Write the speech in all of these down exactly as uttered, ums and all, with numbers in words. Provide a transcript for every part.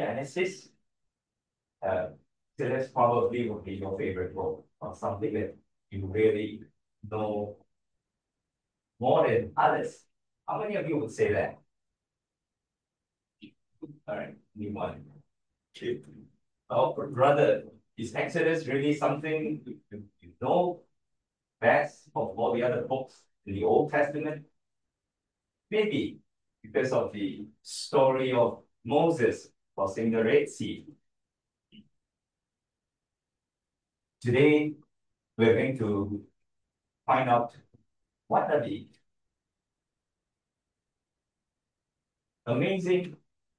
Genesis, uh, Exodus probably would be your favorite book or something that you really know more than others. How many of you would say that? All right, me one. Two. Oh, brother, is Exodus really something you, you, you know best of all the other books in the Old Testament? Maybe because of the story of Moses crossing the Red Sea. Today, we're going to find out what are the amazing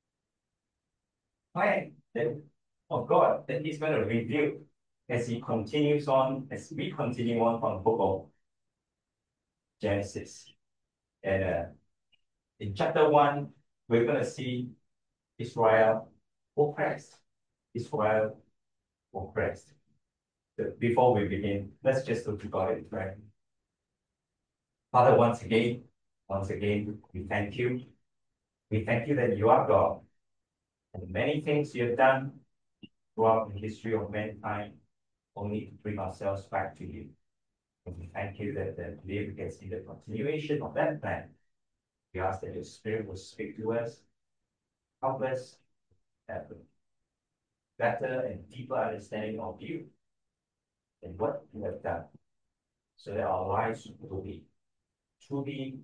plan that, of God that He's going to reveal as He continues on, as we continue on from the book of Genesis. And uh, in chapter one, we're going to see Israel oppressed. Israel oppressed. So before we begin, let's just look to God in prayer. Father, once again, once again, we thank you. We thank you that you are God. And many things you have done throughout the history of mankind, only to bring ourselves back to you. And we thank you that, that today we can see the continuation of that plan. We ask that your Spirit will speak to us, help us have a better and deeper understanding of you and what you have done, so that our lives will be truly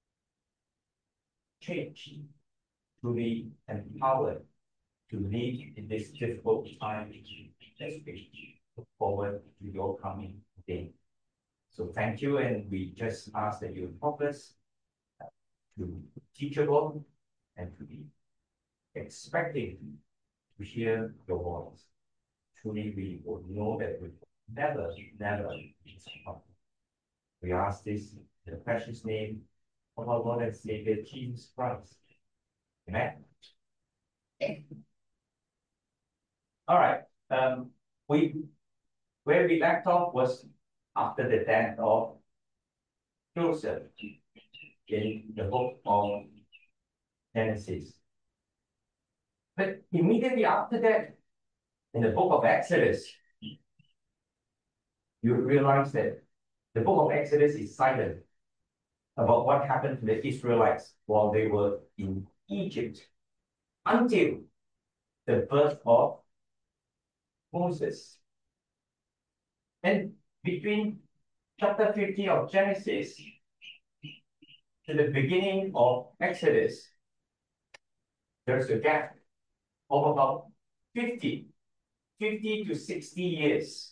changed, truly empowered to lead in this difficult time as we look forward to your coming day. So thank you, and we just ask that you help us to be teachable and to be expecting to hear your voice. Truly, we will know that we never, never disappoint. We ask this in the precious name of our Lord and Savior Jesus Christ. Amen. All right. Um, we where we left off was after the death of Joseph in the book of Genesis. But immediately after that, in the book of Exodus, you realize that the book of Exodus is silent about what happened to the Israelites while they were in Egypt until the birth of Moses. And between chapter fifty of Genesis to the beginning of Exodus, there's a gap of about fifty, fifty to sixty years.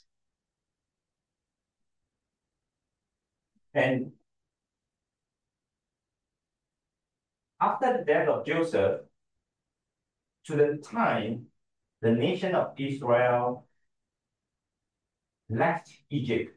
And after the death of Joseph, to the time the nation of Israel left Egypt,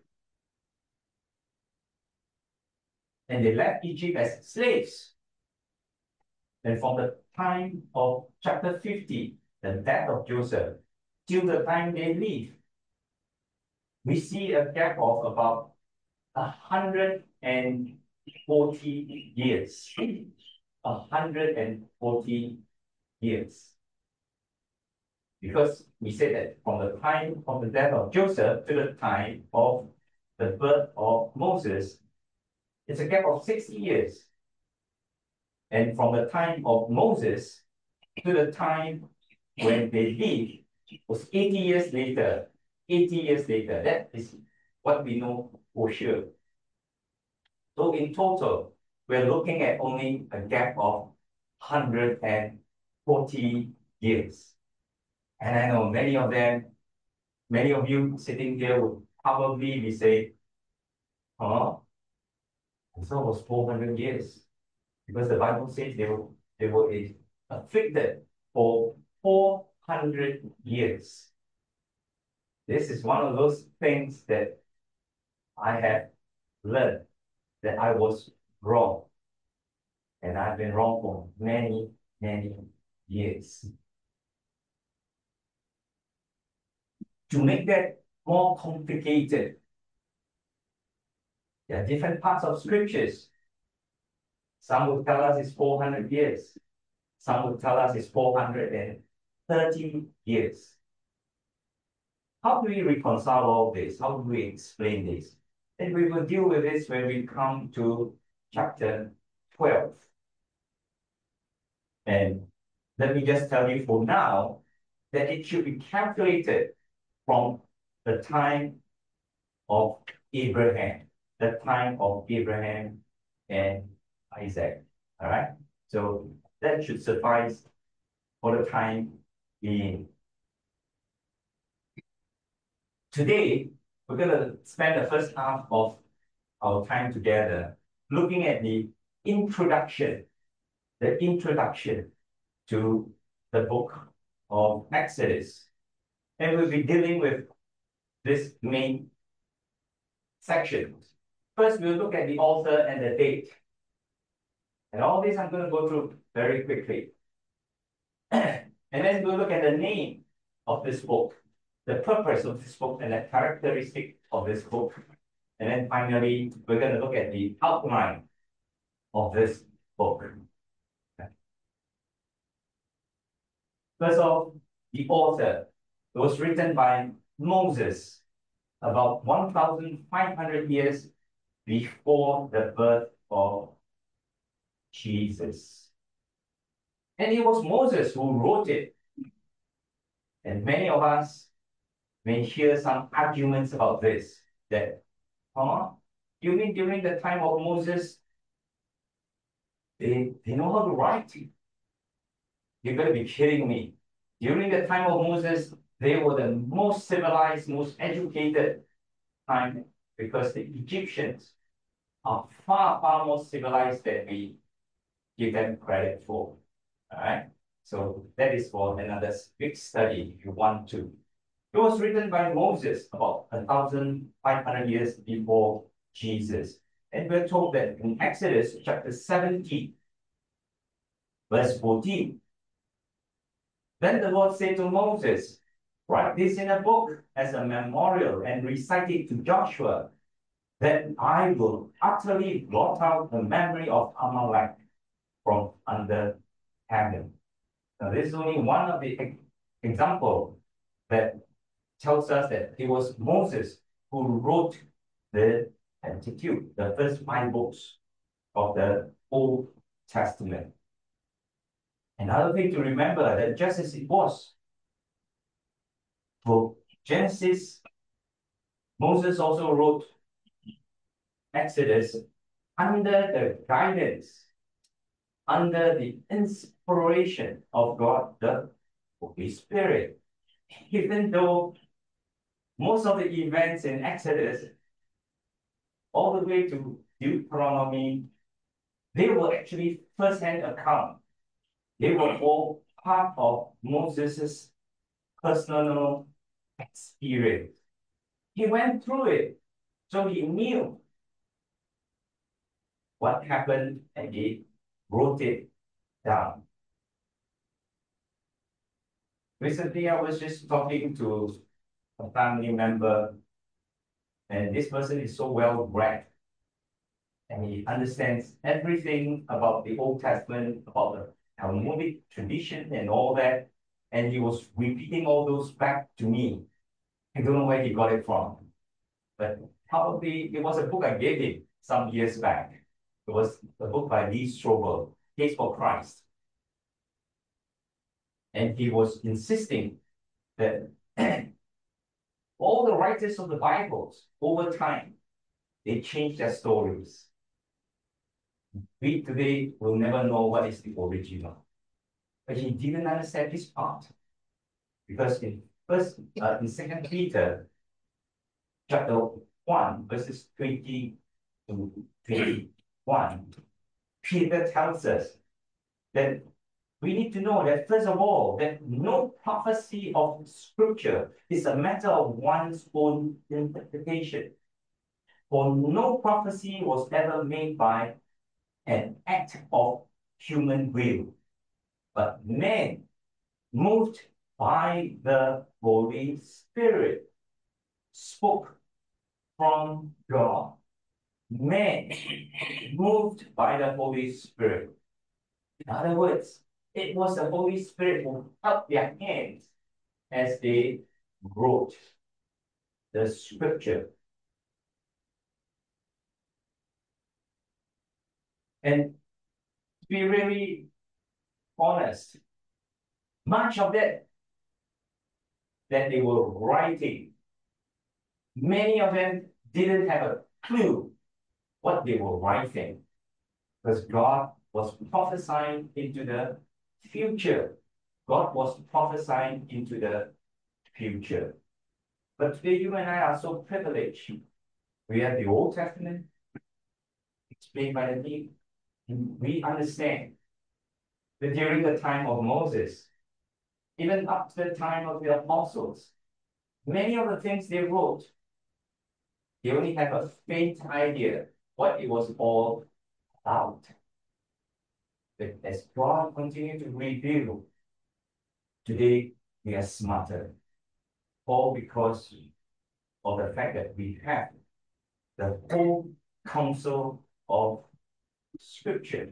and they left Egypt as slaves. And from the time of chapter fifty, the death of Joseph, till the time they leave, we see a gap of about one hundred forty years. one hundred forty years. Because we say that from the time of the death of Joseph to the time of the birth of Moses, it's a gap of sixty years. And from the time of Moses to the time when they leave was eighty years later. eighty years later. That is what we know for sure. So in total, we're looking at only a gap of one hundred forty years. And I know many of them, many of you sitting here would probably be saying, huh? So it was four hundred years. Because the Bible says they were, they were afflicted for four hundred years. This is one of those things that I have learned, that I was wrong. And I've been wrong for many, many years. To make that more complicated, there are different parts of scriptures. Some would tell us it's four hundred years. Some would tell us it's four hundred thirty years. How do we reconcile all this? How do we explain this? And we will deal with this when we come to chapter twelve. And let me just tell you for now that it should be calculated from the time of Abraham, the time of Abraham and Isaac. All right. So that should suffice for the time being. Today, we're going to spend the first half of our time together looking at the introduction, the introduction to the book of Exodus. And we'll be dealing with this main section. First, we'll look at the author and the date. And all this I'm going to go through very quickly. And then we'll look at the name of this book, the purpose of this book, and the characteristic of this book. And then finally, we're going to look at the outline of this book. First off, the author. It was written by Moses about one thousand five hundred years before the birth of Jesus. And it was Moses who wrote it. And many of us may hear some arguments about this, that, huh? You mean during the time of Moses, they, they know how to write? You're going to be kidding me. During the time of Moses, they were the most civilized, most educated time, because the Egyptians are far, far more civilized than we give them credit for. All right? So that is for another big study if you want to. It was written by Moses about one thousand five hundred years before Jesus. And we're told that in Exodus chapter seventeen, verse fourteen, then the Lord said to Moses, write this in a book as a memorial and recite it to Joshua, that I will utterly blot out the memory of Amalek from under heaven. Now, this is only one of the examples that tells us that it was Moses who wrote the Pentateuch, the first five books of the Old Testament. Another thing to remember, that just as it was for Genesis, Moses also wrote Exodus under the guidance, under the inspiration of God, the Holy Spirit. Even though most of the events in Exodus, all the way to Deuteronomy, they were actually first-hand account. They were all part of Moses' personal experience. He went through it, so he knew what happened and he wrote it down. Recently, I was just talking to a family member, and this person is so well read, and he understands everything about the Old Testament, about the Talmudic tradition and all that, and he was repeating all those back to me. I don't know where he got it from, but probably it was a book I gave him some years back. It was a book by Lee Strobel, Case for Christ. And he was insisting that all the writers of the Bibles, over time, they changed their stories. We today will never know what is the original. But he didn't understand this part. Because in first, uh, in Second Peter, chapter one, verses twenty to twenty-one, Peter tells us that we need to know that, first of all, that no prophecy of Scripture is a matter of one's own interpretation. For no prophecy was ever made by an act of human will, but men, moved by the Holy Spirit, spoke from God. Men, moved by the Holy Spirit. In other words, It was the Holy Spirit who held their hands as they wrote the scripture. And to be really honest, much of that that they were writing, many of them didn't have a clue what they were writing, because God was prophesying into the future. God was prophesying into the future. But today, you and I are so privileged. We have the Old Testament explained by the New. We understand that during the time of Moses, even up to the time of the apostles, many of the things they wrote, they only have a faint idea what it was all about. But as God continued to reveal, today we are smarter, all because of the fact that we have the whole counsel of Scripture.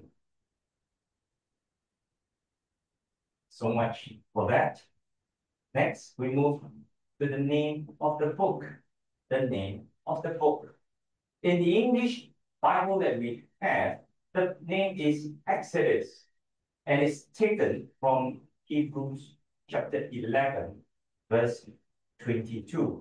So much for that. Next, we move to the name of the book. The name of the book. In the English Bible that we have, the name is Exodus, and it's taken from Hebrews chapter eleven, verse twenty-two.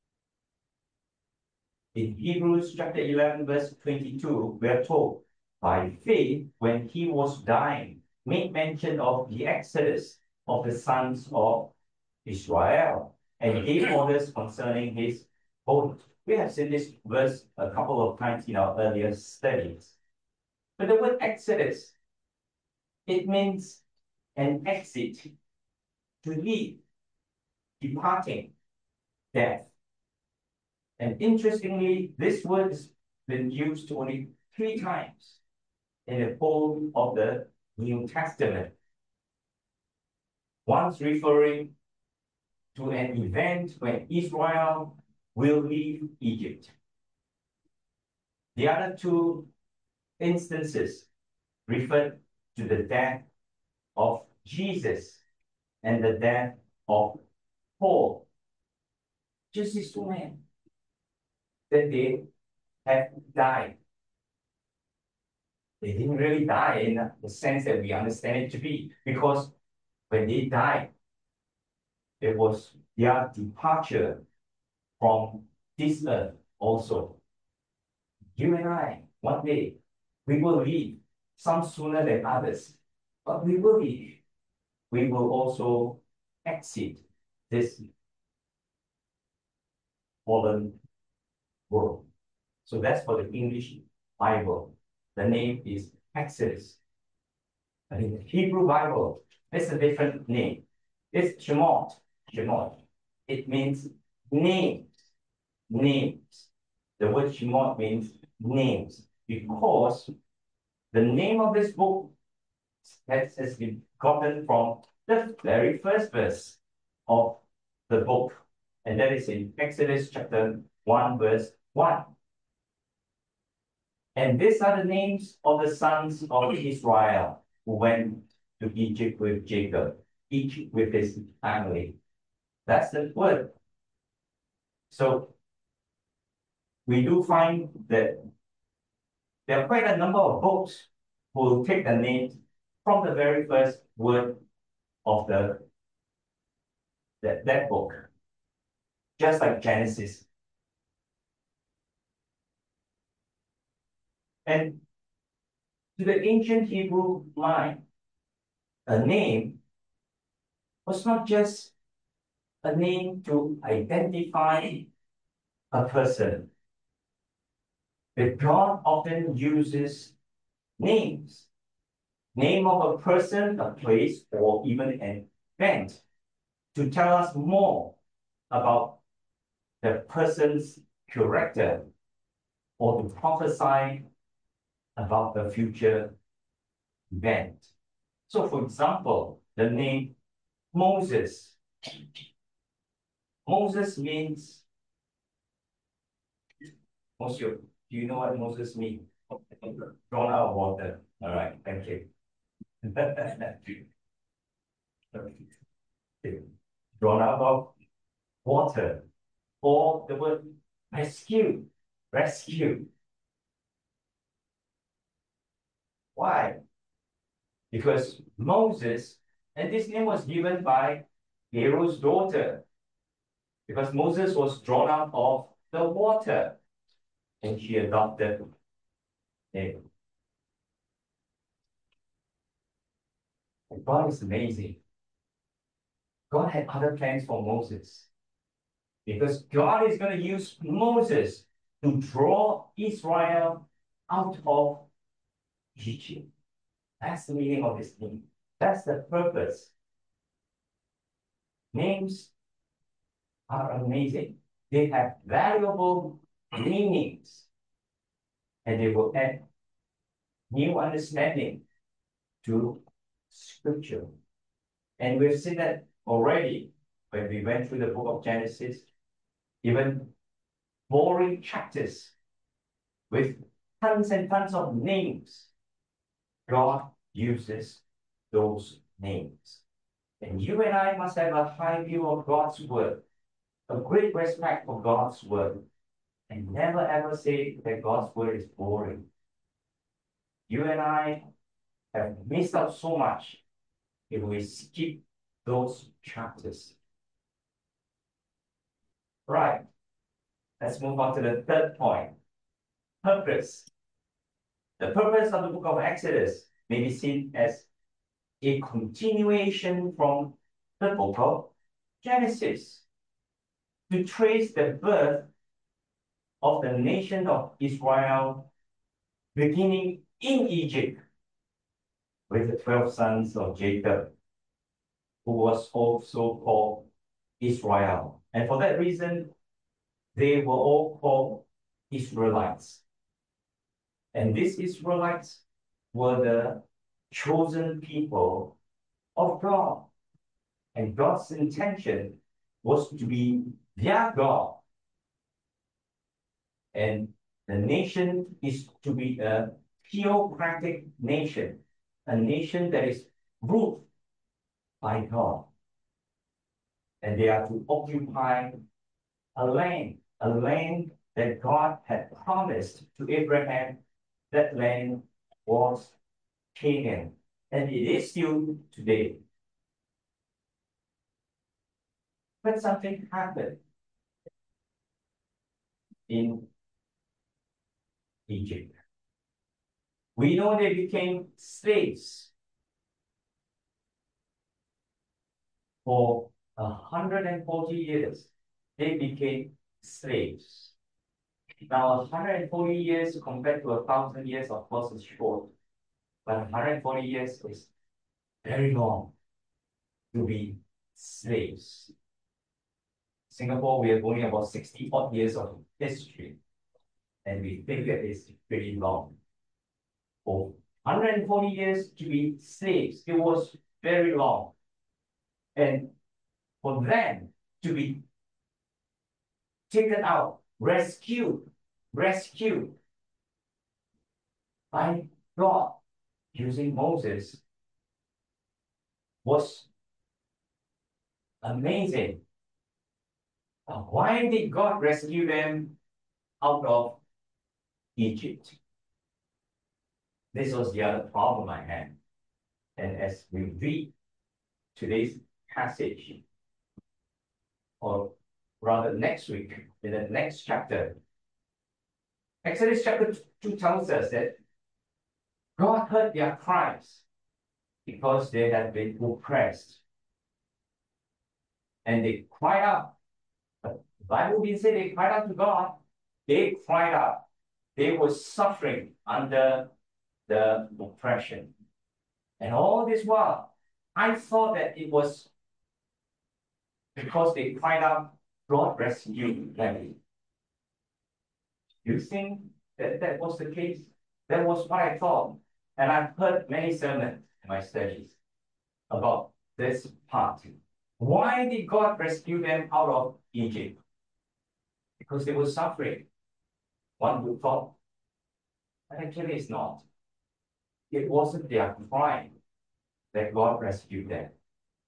In Hebrews chapter eleven, verse twenty-two, we are told, by faith, when he was dying, made mention of the exodus of the sons of Israel, and gave orders concerning his oath. We have seen this verse a couple of times in our earlier studies. But the word exodus, it means an exit, to leave, departing, death. And interestingly, this word has been used only three times in the whole of the New Testament. Once referring to an event when Israel will leave Egypt. The other two instances referred to the death of Jesus and the death of Paul. Just these two men, that they have died. They didn't really die in the sense that we understand it to be, because when they died, it was their departure from this earth also. You and I, one day, we will leave, some sooner than others, but we will leave. We will also exit this fallen world. So that's for the English Bible. The name is Exodus. But in the Hebrew Bible, it's a different name. It's Shemot. Shemot. It means names. Names. The word Shemot means names, because the name of this book has, has been gotten from the very first verse of the book, and that is in Exodus chapter one, verse one. And these are the names of the sons of Israel who went to Egypt with Jacob, each with his family. That's the word. So we do find that there are quite a number of books who will take the names from the very first word of the that, that book, just like Genesis. And to the ancient Hebrew mind, a name was not just a name to identify a person, but God often uses names. Name of a person, a place, or even an event to tell us more about the person's character, or to prophesy about the future event. So, for example, the name Moses. Moses means, Monsieur, do you know what Moses means? Drawn out of water. All right, thank you. drawn out of water, or the word rescue, rescue. Why? Because Moses, and this name was given by Pharaoh's daughter, because Moses was drawn out of the water, and she adopted him. And God is amazing. God had other plans for Moses, because God is going to use Moses to draw Israel out of Egypt. That's the meaning of this name. That's the purpose. Names are amazing. They have valuable meanings, and they will add new understanding to Scripture. And we've seen that already when we went through the book of Genesis, even boring chapters with tons and tons of names. God uses those names. And you and I must have a high view of God's word, a great respect for God's word, and never ever say that God's word is boring. You and I have missed out so much if we skip those chapters. Right. Let's move on to the third point. Purpose. The purpose of the book of Exodus may be seen as a continuation from the book of Genesis, to trace the birth of the nation of Israel, beginning in Egypt with the twelve sons of Jacob, who was also called Israel. And for that reason, they were all called Israelites. And these Israelites were the chosen people of God. And God's intention was to be their God. And the nation is to be a theocratic nation, a nation that is ruled by God. And they are to occupy a land, a land that God had promised to Abraham. That land was Canaan, and it is still today. But something happened in Egypt. We know they became slaves for one hundred forty years. They became slaves. Now, one hundred forty years compared to a thousand years, of course, is short. But one hundred forty years is very long to be slaves. Singapore, we have only about sixty odd years of history, and we think that is pretty long. For one hundred forty years to be slaves, it was very long. And for them to be taken out, rescued, rescued by God using Moses was amazing. Now, why did God rescue them out of Egypt? This was the other problem I had. And as we read today's passage, or rather next week, in the next chapter, Exodus chapter two tells us that God heard their cries because they had been oppressed. And they cried out. But the Bible didn't say they cried out to God. They cried out. They were suffering under the oppression. And all this while, I thought that it was because they cried out, God rescued them. You think that that was the case? That was what I thought. And I've heard many sermons in my studies about this part. Why did God rescue them out of Egypt? Because they were suffering. One would thought, but actually it's not. It wasn't their crime that God rescued them.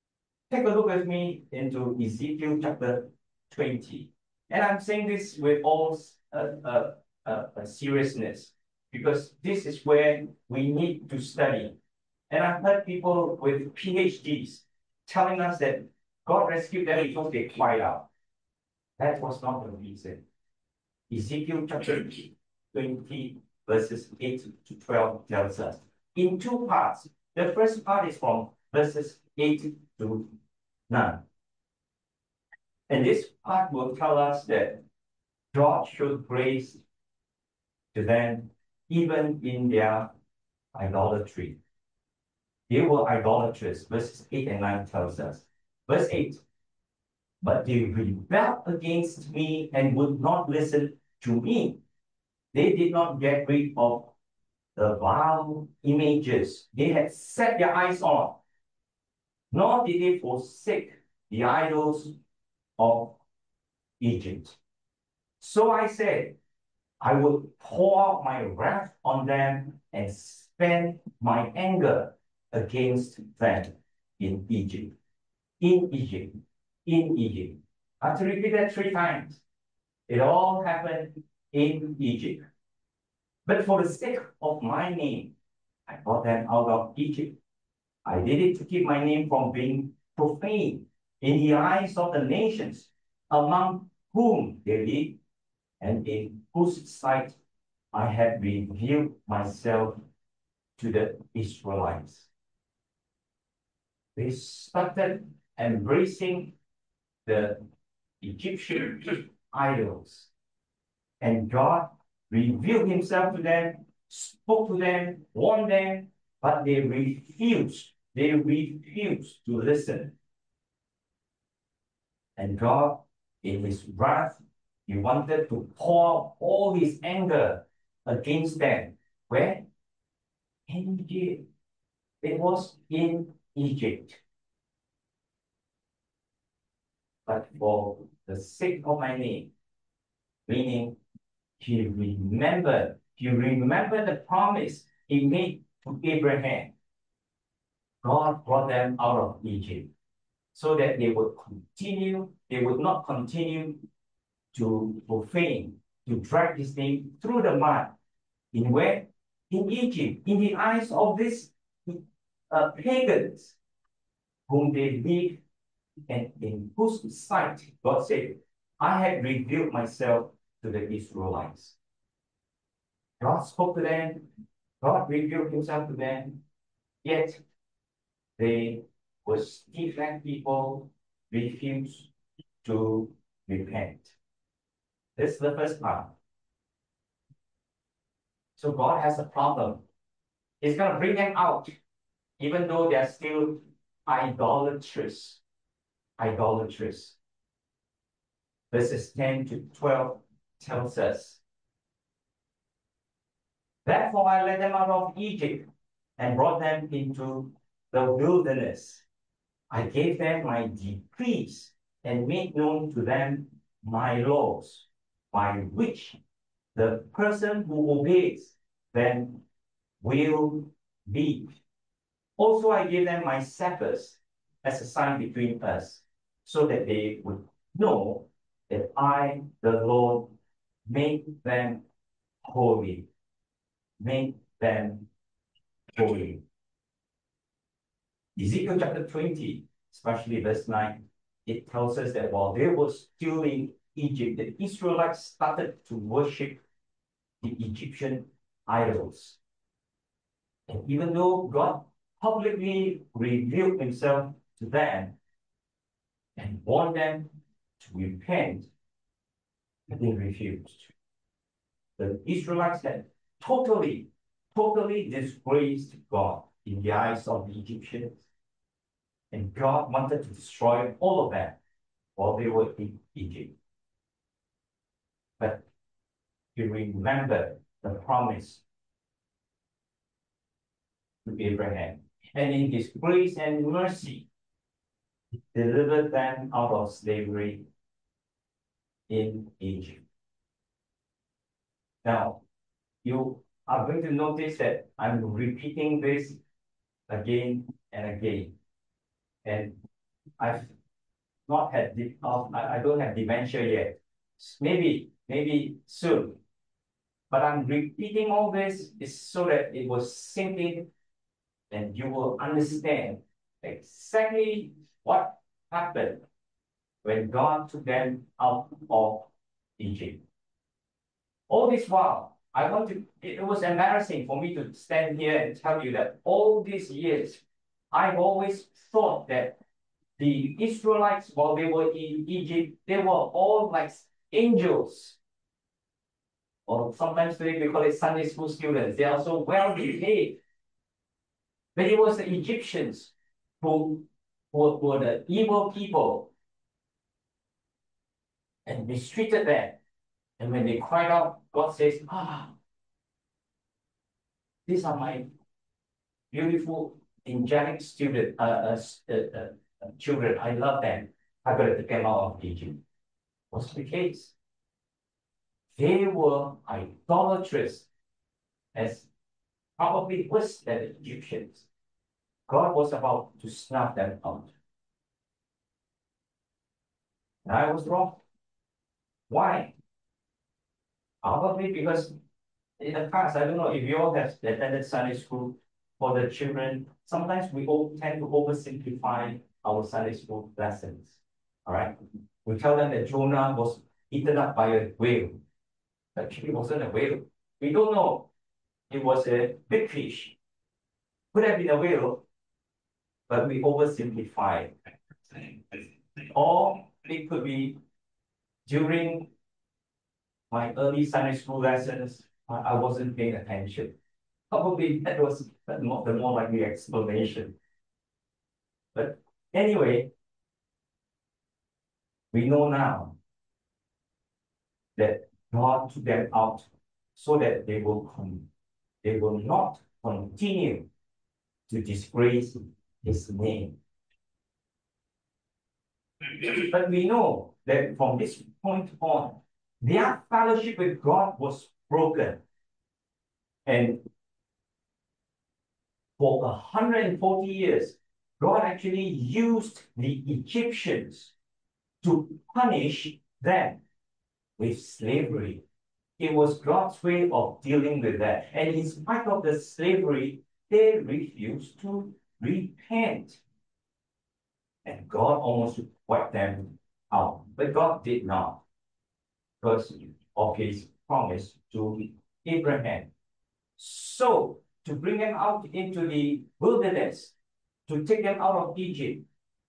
Take a look with me into Ezekiel chapter twenty. And I'm saying this with all uh, uh, uh, uh, seriousness, because this is where we need to study. And I've heard people with PhDs telling us that God rescued them because they cried out. That was not the reason. Ezekiel chapter twenty, verses eight to twelve tells us in two parts. The first part is from verses eight to nine. And this part will tell us that God showed grace to them even in their idolatry. They were idolatrous. Verses eight and nine tells us. Verse eight, but they rebelled against me and would not listen to me. They did not get rid of the vile images they had set their eyes on, nor did they forsake the idols of Egypt. So I said, I would pour out my wrath on them and spend my anger against them in Egypt. In Egypt. In Egypt. I have to repeat that three times. It all happened in Egypt. But for the sake of my name, I brought them out of Egypt. I did it to keep my name from being profaned in the eyes of the nations among whom they live, and in whose sight I have revealed myself to the Israelites. They started embracing the Egyptian idols, and God revealed himself to them, spoke to them, warned them, but they refused. They refused to listen. And God, in his wrath, he wanted to pour all his anger against them. Where? In Egypt. It was in Egypt. But for the sake of my name, meaning he remembered, he remembered the promise he made to Abraham. God brought them out of Egypt so that they would continue, they would not continue to profane, to drag his name through the mud. In where? In Egypt, in the eyes of these uh, pagans whom they live and in whose sight God said, I have revealed myself to the Israelites. God spoke to them, God revealed himself to them, yet they were stiff-necked people, refused to repent. This is the first part. So God has a problem. He's going to bring them out, even though they're still idolatrous. Idolatrous. Verses ten to twelve tells us, therefore I led them out of Egypt and brought them into the wilderness. I gave them my decrees and made known to them my laws, by which the person who obeys them will live. Also, I gave them my Sabbaths as a sign between us, so that they would know that I, the Lord, made them holy. Made them holy. Ezekiel chapter twenty, especially verse nine, it tells us that while they were still in Egypt, the Israelites started to worship the Egyptian idols. And even though God publicly revealed himself to them and warned them to repent, but they refused. The Israelites had totally, totally disgraced God in the eyes of the Egyptians. And God wanted to destroy all of them while they were in Egypt. But he remembered the promise to Abraham. And in his grace and mercy, he delivered them out of slavery in Egypt. Now, you are going to notice that I'm repeating this again and again. And I've not had the, uh, I, I don't have dementia yet. Maybe, maybe soon. But I'm repeating all this is so that it will sink in and you will understand exactly what happened when God took them out of Egypt. All this while, I want to, it was embarrassing for me to stand here and tell you that all these years, I've always thought that the Israelites, while they were in Egypt, they were all like angels. Or sometimes today we call it Sunday school students. They are so well behaved. But it was the Egyptians who, who were the evil people and mistreated them. And when they cried out, God says, ah, these are my beautiful, angelic student, uh, uh, uh, uh, children. I love them. I got to take them out of Egypt. What's the case? They were idolatrous, as probably worse than the Egyptians. God was about to snuff them out. And I was wrong. Why? Probably because in the past, I don't know if you all have attended Sunday school for the children. Sometimes we all tend to oversimplify our Sunday school lessons. All right. We tell them that Jonah was eaten up by a whale. Actually, it wasn't a whale. We don't know. It was a big fish. Could have been a whale, but we oversimplify. Or it could be during my early Sunday school lessons, I wasn't paying attention. Probably that was the more, the more likely explanation. But anyway, we know now that God took them out so that they will come, they will not continue to disgrace his name. But we know that from this point on, their fellowship with God was broken. And for one hundred forty years, God actually used the Egyptians to punish them with slavery. It was God's way of dealing with that. And in spite of the slavery, they refused to repent. And God almost wiped them out. But God did not, because of his promise to Abraham. So, to bring them out into the wilderness, to take them out of Egypt,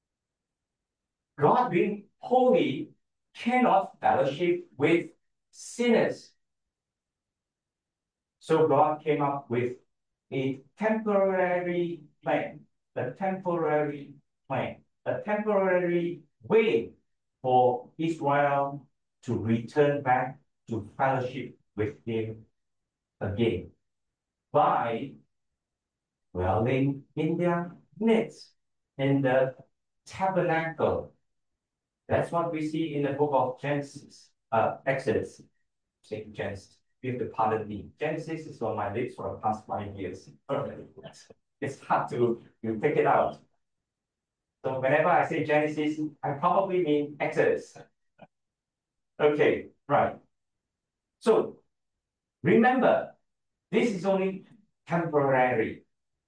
God being holy cannot fellowship with sinners. So God came up with a temporary plan, a temporary plan, a temporary way for Israel to return back to fellowship with him again by dwelling in their midst in the tabernacle. That's what we see in the book of Genesis, uh, Exodus. Say Genesis. You have to pardon me. Genesis is on my lips for the past five years. It's hard to you take it out. So whenever I say Genesis, I probably mean Exodus. Okay, right. So remember, this is only temporary.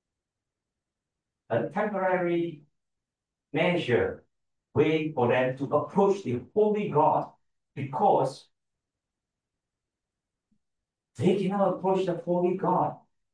A temporary measure, way for them to approach the holy God, because they cannot approach the holy God.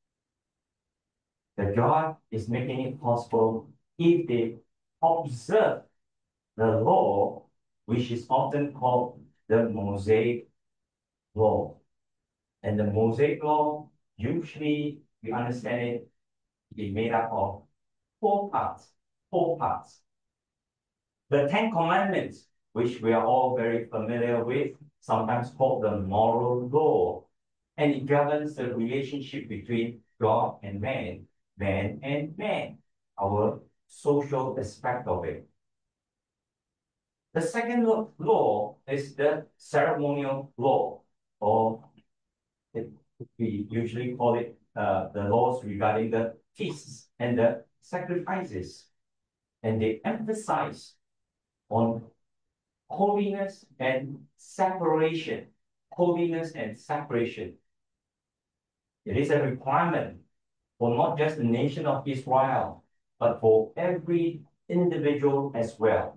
The God is making it possible if they observe the law, which is often called the Mosaic law. And the Mosaic law, usually we understand it, is made up of four parts. Four parts. The Ten Commandments, which we are all very familiar with, sometimes called the moral law. And it governs the relationship between God and man, man and man, our social aspect of it. The second law is the ceremonial law, or it, we usually call it uh, the laws regarding the feasts and the sacrifices. and they emphasize on holiness and separation. Holiness and separation. It is a requirement for not just the nation of Israel, but for every individual as well,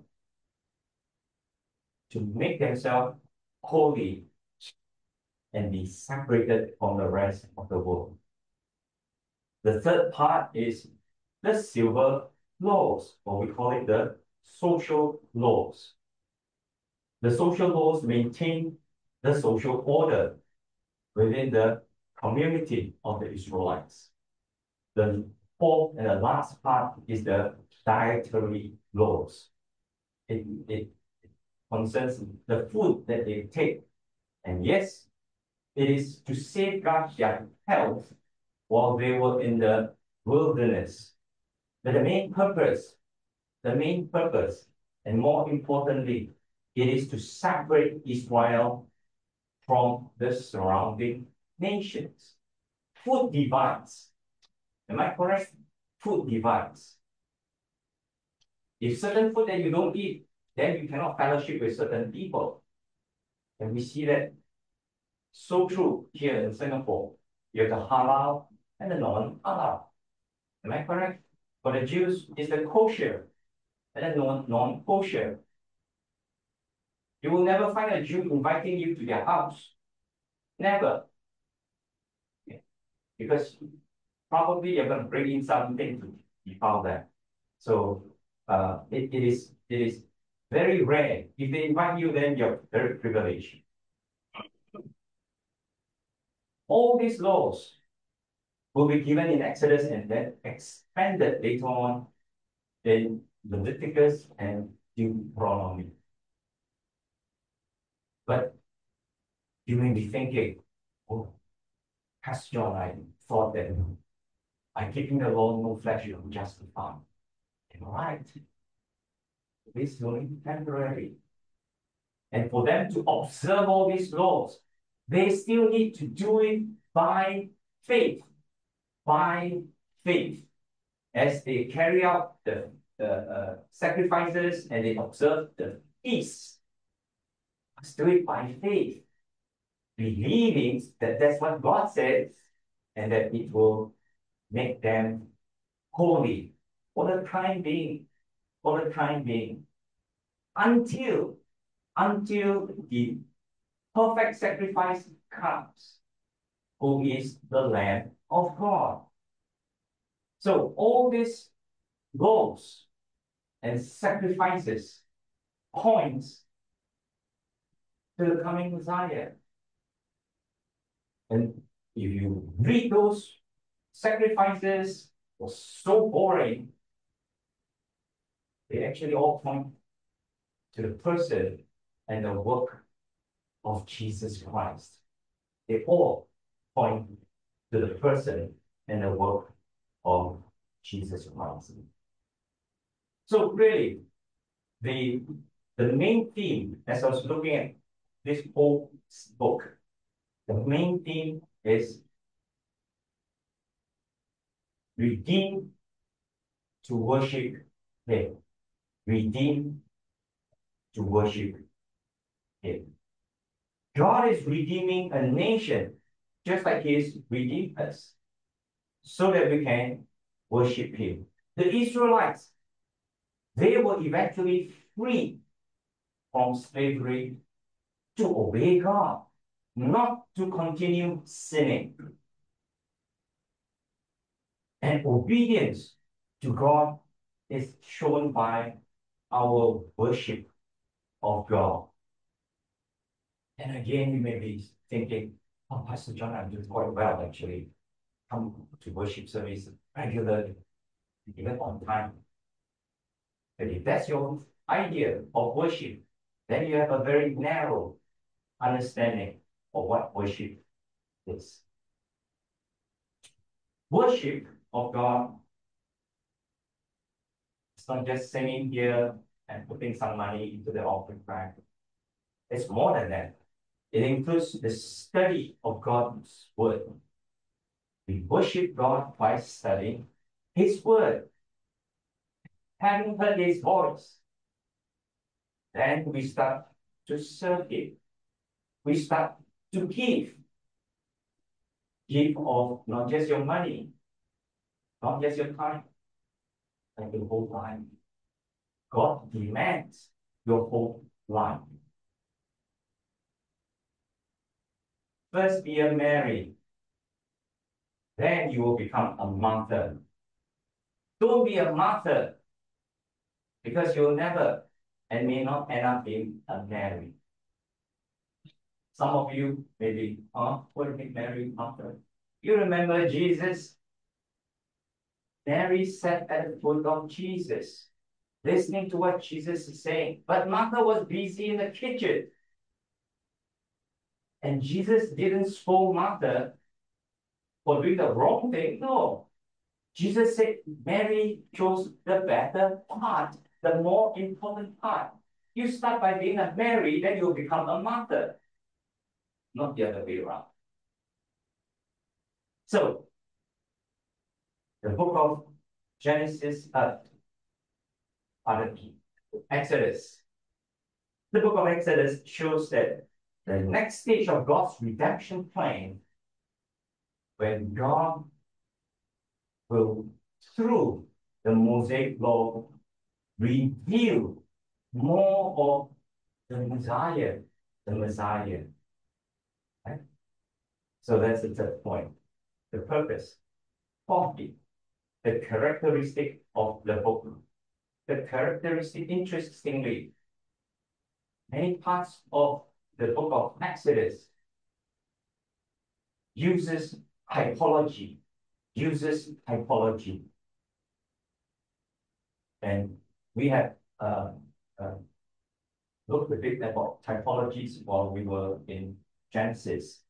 to make themselves holy and be separated from the rest of the world. The third part is the silver laws, or we call it the social laws. The social laws maintain the social order within the community of the Israelites. The fourth and the last part is the dietary laws. It, it concerns the food that they take. And yes, it is to safeguard their health while they were in the wilderness. But the main purpose, the main purpose, and more importantly, it is to separate Israel from the surrounding nations. Food divides. Am I correct? Food divides. If certain food that you don't eat, then you cannot fellowship with certain people. And we see that so true here in Singapore. You have the halal and the non-halal. Am I correct? For the Jews, it's the kosher and the non- non-kosher. You will never find a Jew inviting you to their house. Never. Yeah. Because probably you're going to bring in something to defile them. So uh, it, it is it is very rare. If they invite you, then you're very privileged. All these laws will be given in Exodus and then expanded later on in Leviticus and Deuteronomy. But you may be thinking, oh, Pastor John, I thought that by keeping the law, no flesh will be justified. Am I right? This is only temporary. And for them to observe all these laws, they still need to do it by faith. By faith. As they carry out the, the uh, sacrifices and they observe the feasts, must do it by faith, believing that that's what God says and that it will make them holy for the time being, for the time being, until, until the perfect sacrifice comes, who is the Lamb of God. So all these laws and sacrifices points to the coming Messiah. And if you read those sacrifices, were so boring, they actually all point to the person and the work of Jesus Christ. They all point to the person and the work of Jesus Christ. So really, the, the main theme, as I was looking at this whole book, the main theme is redeemed to worship Him. Redeemed to worship Him. God is redeeming a nation just like He is redeemed us so that we can worship Him. The Israelites, they were eventually freed from slavery to obey God, not to continue sinning. And obedience to God is shown by our worship of God. And again, you may be thinking, oh, Pastor John, I'm doing quite well, actually. Come to worship service regularly, even on time. But if that's your idea of worship, then you have a very narrow understanding of what worship is. Worship of God is not just singing here and putting some money into the offering bag. It's more than that. It includes the study of God's word. We worship God by studying His word. Having heard his voice, then we start to serve him. We start to give. Give of not just your money, not just your time, but your whole life. God demands your whole life. First be a Mary, then you will become a martyr. Don't be a martyr, because you'll never and may not end up being a Mary. Some of you maybe, oh, what did Mary martyr? You remember Jesus? Mary sat at the foot of Jesus, listening to what Jesus is saying. But Martha was busy in the kitchen. And Jesus didn't scold Martha for doing the wrong thing. No. Jesus said, Mary chose the better part, the more important part. You start by being a Mary, then you'll become a Martha. Not the other way around. So, the book of Genesis, uh, pardon me, Exodus. The book of Exodus shows that the next stage of God's redemption plan, when God will, through the Mosaic law, reveal more of the Messiah, the Messiah. Right? So that's the third point. The purpose. Fourthly, the characteristic of the book. The characteristic, interestingly, many parts of the book of Exodus uses typology, uses typology. And we have uh, uh, looked a bit about typologies while we were in Genesis.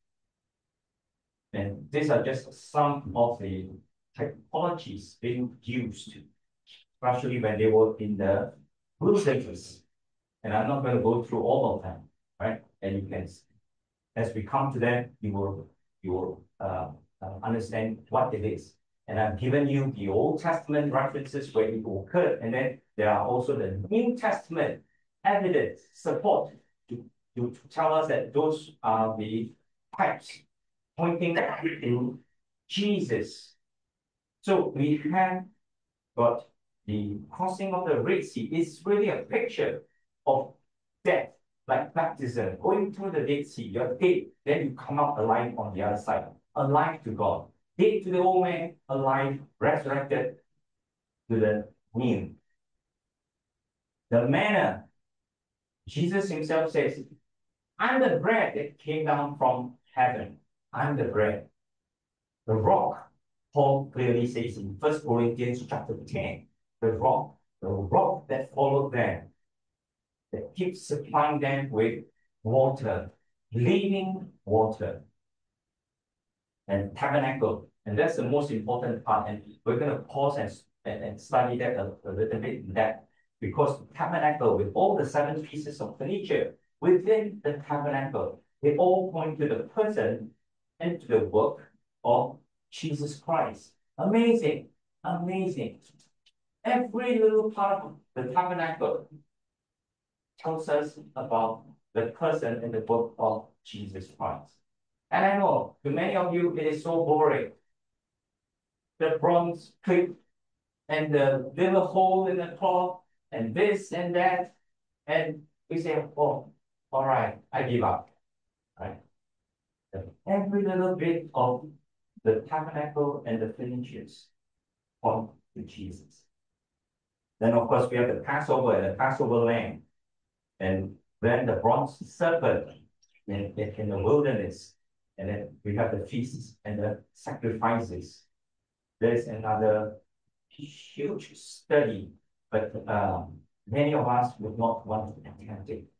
And these are just some of the typologies being used, especially when they were in the wilderness. And I'm not going to go through all of them, right? And you can, as we come to them, you will, you will uh, uh, understand what it is. And I've given you the Old Testament references where it occurred, and then there are also the New Testament evidence, support to, to, to tell us that those are the types pointing to Jesus. So we have got the crossing of the Red Sea. It's really a picture of death, like baptism, going through the Red Sea. You're dead, then you come out alive on the other side, alive to God. Dead to the old man, alive, resurrected to the new. The manna, Jesus himself says, I'm the bread that came down from heaven. I'm the bread. The rock, Paul clearly says in First Corinthians chapter ten, the rock, the rock that followed them, that keeps supplying them with water, living water. And tabernacle, and that's the most important part. And we're going to pause and, and, and study that a, a little bit in depth, because the tabernacle, with all the seven pieces of furniture within the tabernacle, they all point to the person and to the work of Jesus Christ. Amazing, amazing. Every little part of the tabernacle tells us about the person and the work of Jesus Christ. And I know, to many of you, it is so boring. The bronze clip and the little hole in the cloth and this and that. And we say, oh, all right, I give up. Right? Every little bit of the tabernacle and the furnitures point to Jesus. Then, of course, we have the Passover and the Passover lamb. And then the bronze serpent in, in the wilderness. And then we have the feasts and the sacrifices. There's another huge study, but um, many of us would not want to attempt it.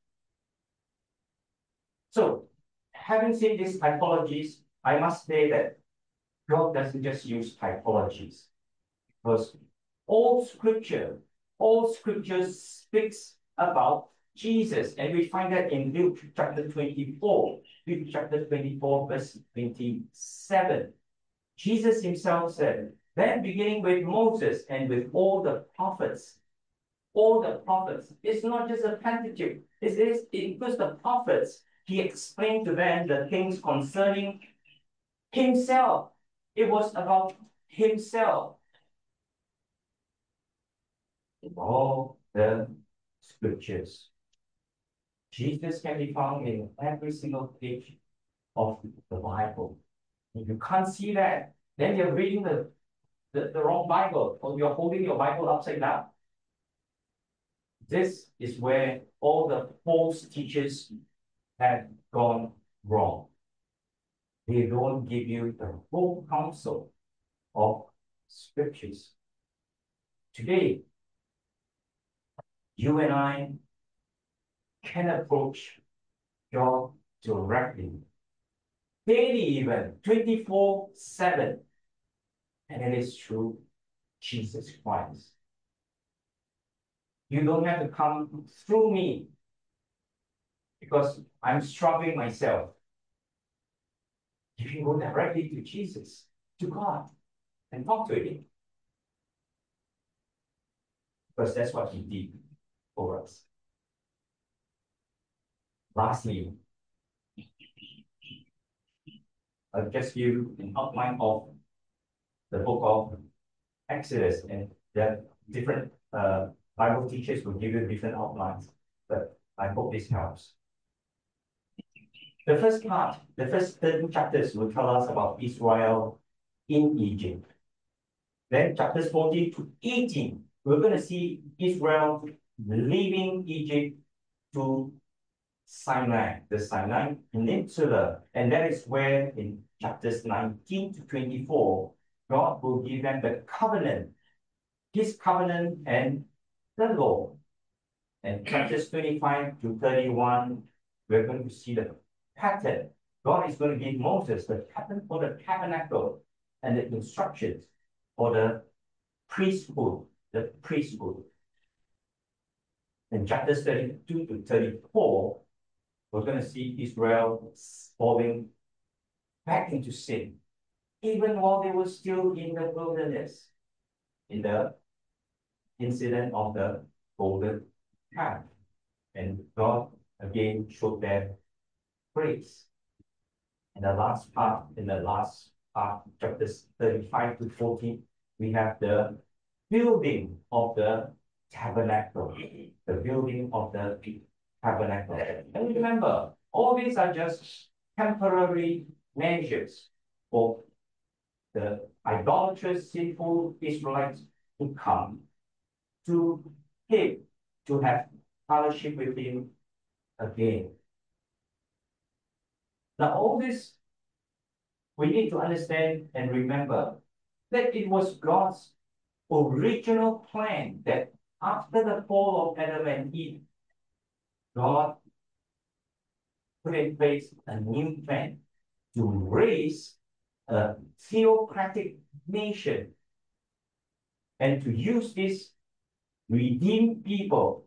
So, having seen these typologies, I must say that God doesn't just use typologies, because all scripture, all scripture speaks about Jesus, and we find that in Luke chapter twenty-four, Luke chapter twenty-four, verse twenty-seven. Jesus himself said, then beginning with Moses and with all the prophets, all the prophets. It's not just a Pentateuch. It is it includes the prophets. He explained to them the things concerning himself. It was about himself. In all the scriptures, Jesus can be found in every single page of the Bible. If you can't see that, then you're reading the, the, the wrong Bible, or you're holding your Bible upside down. This is where all the false teachers have gone wrong. They don't give you the full counsel of scriptures. Today, you and I can approach God directly, daily even, twenty-four seven. And it is through Jesus Christ. You don't have to come through me because I'm struggling myself. You can go directly to Jesus, to God, and talk to him. Because that's what he did for us. Lastly, I'll just give you an outline of the book of Exodus, and the different uh, Bible teachers will give you different outlines, but I hope this helps. The first part, the first thirteen chapters will tell us about Israel in Egypt. Then chapters fourteen to eighteen, we're going to see Israel leaving Egypt to Sinai, the Sinai Peninsula. And that is where in chapters nineteen to twenty-four, God will give them the covenant, his covenant and the law. And chapters twenty-five to thirty-one, we're going to see the pattern. God is going to give Moses the pattern for the tabernacle and the instructions for the priesthood, the priesthood. In chapters thirty-two to thirty-four, we're going to see Israel falling back into sin, even while they were still in the wilderness, in the incident of the golden calf. And God again showed them grace. In the last part, in the last part, chapters thirty-five to fourteen, we have the building of the tabernacle, the building of the tabernacle. And remember, all these are just temporary measures for the idolatrous, sinful Israelites to come to him, to have fellowship with him again. Now, all this, we need to understand and remember that it was God's original plan that after the fall of Adam and Eve, God put in place a new plan to raise a theocratic nation and to use this redeemed people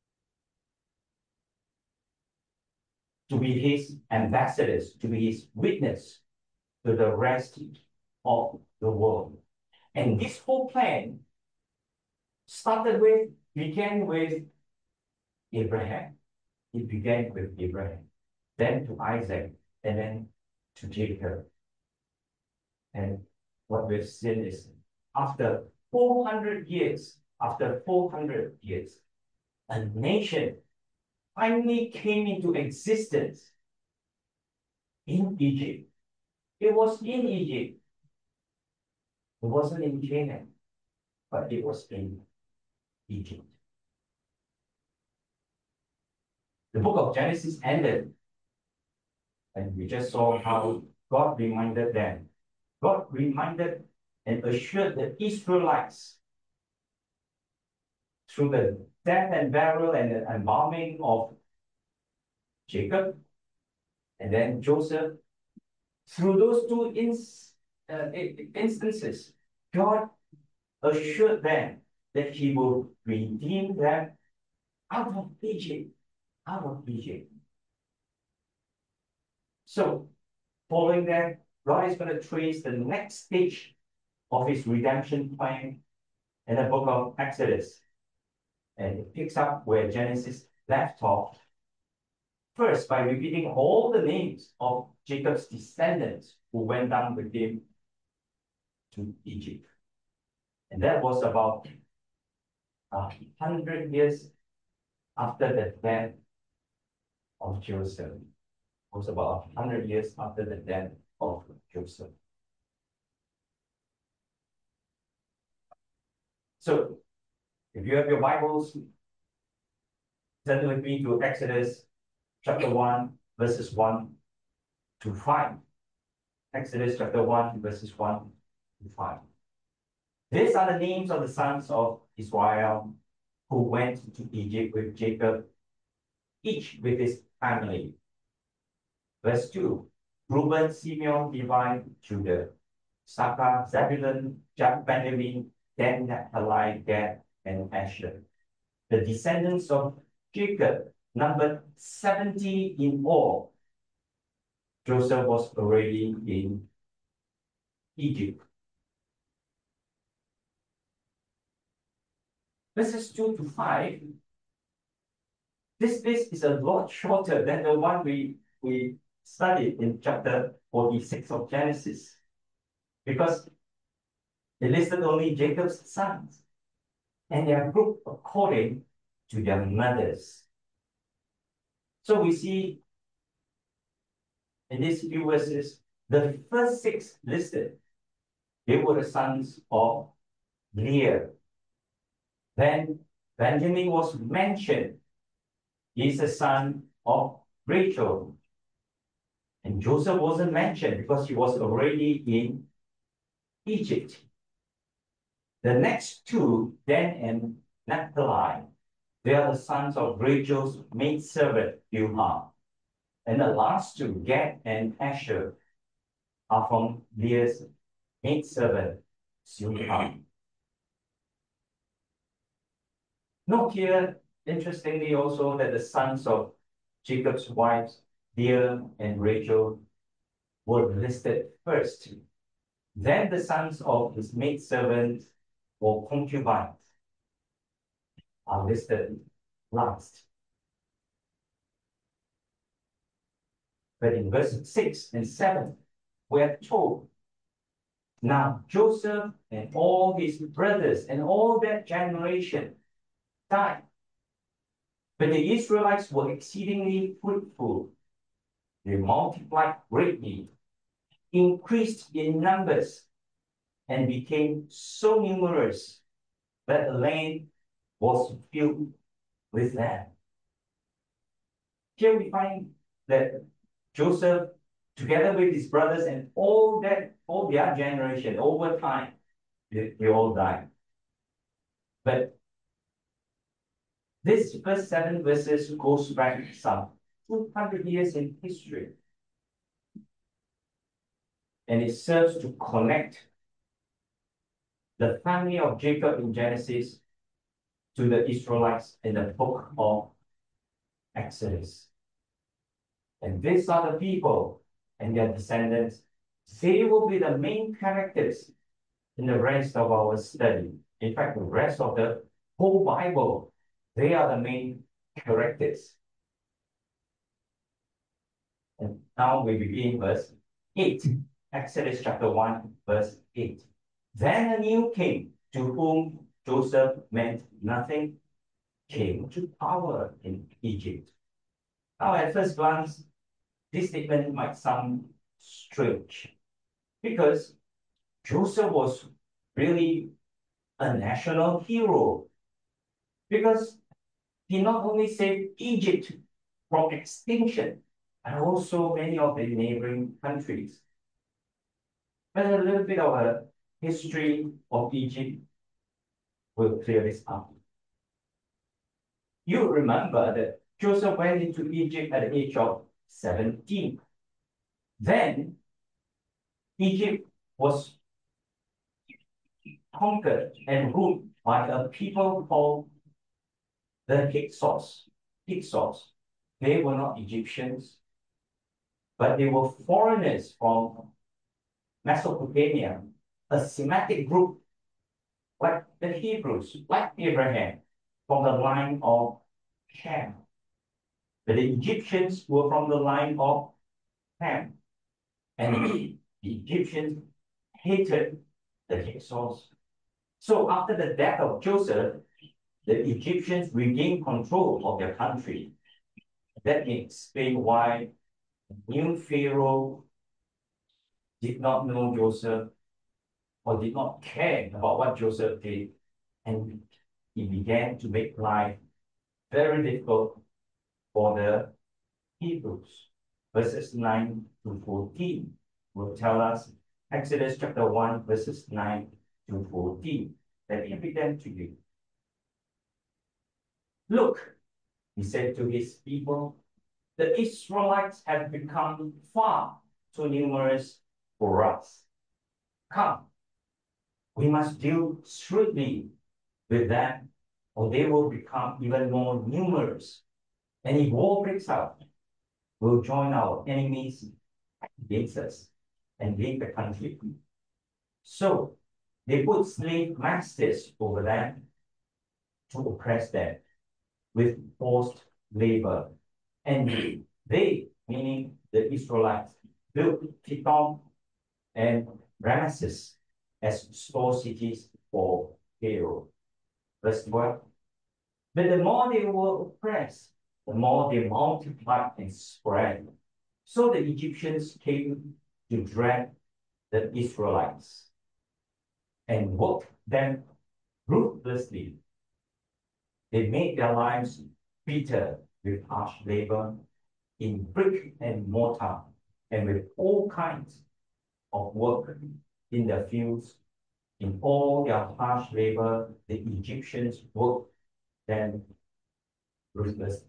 to be his ambassadors, to be his witness to the rest of the world. And this whole plan started with, began with Abraham. It began with Abraham, then to Isaac, and then to Jacob. And what we've seen is after four hundred years, after four hundred years, a nation finally came into existence in Egypt. It was in Egypt. It wasn't in Canaan, but it was in Egypt. The book of Genesis ended, and we just saw how God reminded them. God reminded and assured the Israelites through the death and burial and the embalming of Jacob and then Joseph. Through those two ins, uh, instances, God assured them that he will redeem them out of Egypt, out of Egypt. So, following that, God is going to trace the next stage of his redemption plan in the book of Exodus. And it picks up where Genesis left off. First, by repeating all the names of Jacob's descendants who went down with him to Egypt. And that was about a hundred years after the death of Joseph. It was about a hundred years after the death of Joseph. So, if you have your Bibles, turn with me to Exodus chapter one, verses one to five. Exodus chapter one, verses one to five. These are the names of the sons of Israel who went to Egypt with Jacob, each with his family. Verse two, Reuben, Simeon, Levi, Judah, Issachar, Zebulun, Benjamin, Dan, Naphtali, Gad, and Asher. The descendants of Jacob numbered seventy in all. Joseph was already in Egypt. Verses two to five, this list is a lot shorter than the one we, we studied in chapter forty-six of Genesis, because it listed only Jacob's sons, and they are grouped according to their mothers. So we see in these few verses, the first six listed, they were the sons of Leah. Then Benjamin was mentioned. He's the son of Rachel. And Joseph wasn't mentioned because he was already in Egypt. The next two, Dan and Naphtali, they are the sons of Rachel's maidservant, Bilhah. And the last two, Gad and Asher, are from Leah's maidservant, Zilpah. Note here, interestingly also, that the sons of Jacob's wives, Leah and Rachel, were listed first. Then the sons of his maidservants or concubines are listed last. But in verse six and seven, we are told, now Joseph and all his brothers and all that generation died. But the Israelites were exceedingly fruitful. They multiplied greatly, increased in numbers, and became so numerous that the land was filled with them. Here we find that Joseph, together with his brothers and all that, all their generation, over time, they, they all died. But this first seven verses goes back some two hundred years in history. And it serves to connect the family of Jacob in Genesis to the Israelites in the book of Exodus. And these are the people and their descendants. They will be the main characters in the rest of our study. In fact, the rest of the whole Bible, they are the main characters. And now we begin verse eight. Exodus chapter one, verse eight. Then a new king, to whom Joseph meant nothing, came to power in Egypt. Now, at first glance, this statement might sound strange, because Joseph was really a national hero, because he not only saved Egypt from extinction, but also many of the neighboring countries. But a little bit of a history of Egypt will clear this up. You remember that Joseph went into Egypt at the age of seventeen. Then Egypt was conquered and ruled by a people called the Hyksos. Hyksos. They were not Egyptians, but they were foreigners from Mesopotamia, a Semitic group like the Hebrews, like Abraham, from the line of Shem. But the Egyptians were from the line of Ham. And the Egyptians hated the Hyksos. So after the death of Joseph, the Egyptians regained control of their country. That may explain why new Pharaoh did not know Joseph or did not care about what Joseph did, and he began to make life very difficult for the Hebrews. Verses nine to fourteen will tell us, Exodus chapter one, verses nine to fourteen. Let me read them to you. Look, he said to his people, the Israelites have become far too numerous for us. Come, we must deal shrewdly with them, or they will become even more numerous. And if war breaks out, we'll join our enemies against us and leave the country. So they put slave masters over them to oppress them with forced labor. And they, meaning the Israelites, built Pithom and Ramesses as store cities for Pharaoh. Verse twelve. But the more they were oppressed, the more they multiplied and spread. So the Egyptians came to dread the Israelites and worked them ruthlessly. They made their lives bitter with harsh labor in brick and mortar and with all kinds of work in the fields. In all their harsh labor, the Egyptians worked them ruthlessly.